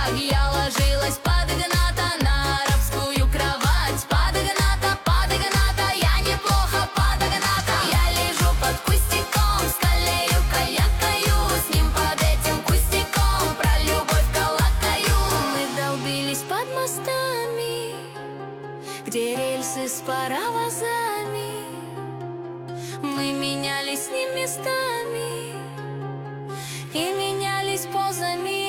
как я ложилась под Игната на арабскую кровать. Под Игната, я неплохо под Игната. Я лежу под кустиком, скалею, калякаю, с ним под этим кустиком про любовь калакаю. Мы долбились под мостами, где рельсы с паровозами. Мы менялись с ним местами и менялись позами.